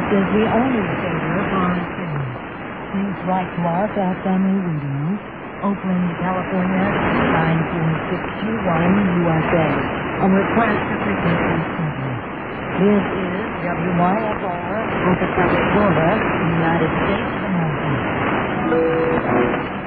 is the only savior for our city. Please write to us at Family Readings, Oakland, California, 94621 USA, and request a frequency schedule. This is WYFR, Ocotillo, Florida, United States of America.